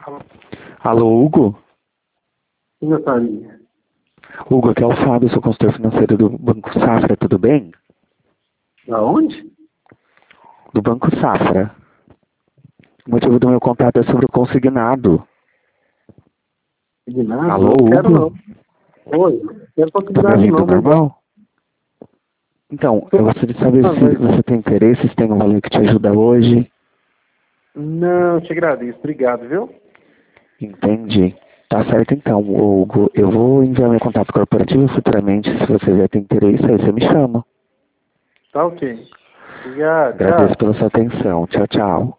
Alô, Hugo? Sim, Natália. Hugo, aqui é o Fábio, sou consultor financeiro do Banco Safra, tudo bem? Da onde? Do Banco Safra. O motivo do meu contato é sobre o consignado. Consignado? Alô, Não quero não. Hugo? Oi, não quero Tá me consignado ouvindo não, obrigado. normal? Então, eu gostaria de saber se Mas, você tem interesse, se tem um valor que te ajuda hoje. não, te agradeço, obrigado, viu? Entendi. Tá certo então, Hugo. Eu vou enviar meu contato corporativo futuramente. Se você já tem interesse, aí você me chama. Tá ok. Obrigado, Agradeço tchau. pela sua atenção. Tchau, tchau.